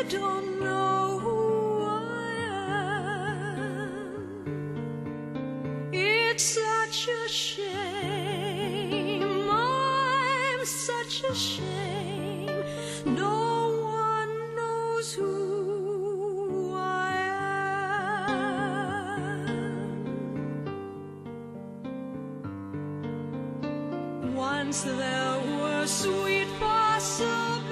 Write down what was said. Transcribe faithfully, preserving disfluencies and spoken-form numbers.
don't know who I am. It's such a shame, I'm such a shame. No one knows who I am. Once there were sweet possibilities.